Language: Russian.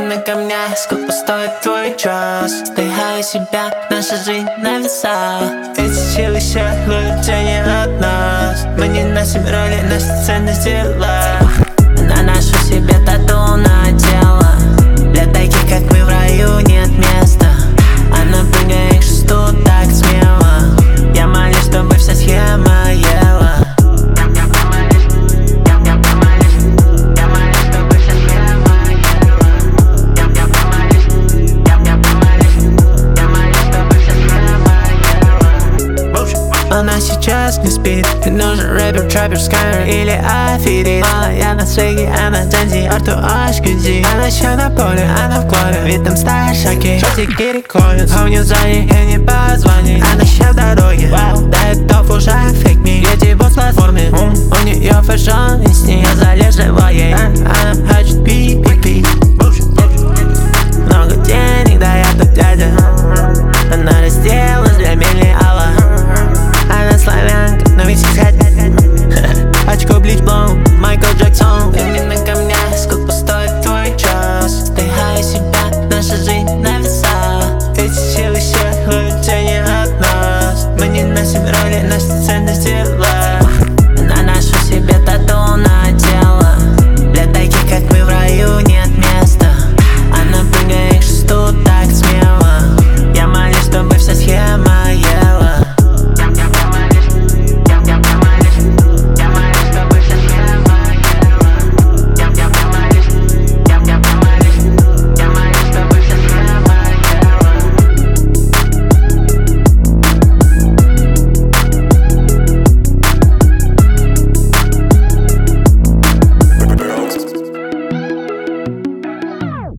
на камнях, сколько стоит твой час? Вдыхаю себя, наша жизнь на весах. Эти силы щеплют тени от нас. Мы не носим роли, наша ценность дела. Наношу себе тату на тело. Для таких, как мы, в раю нет места. А напрягаешь что так смело. Я молюсь, чтобы вся схема ела. Она сейчас не спит. Ты нужен рэпер, траппер, скайер или аферист. Я на свеге, она Дзензи, Арту Ашкизи. Она ща на поле, она в клубе, ведь там стаешь шаги. Шотики рекордят, а у нее сзади, и не позвони. Она ща в дороге, да это уже фейк ми. Едет в платформе, у нее фэшн, и с ней я залеживаю. Она хочет пить.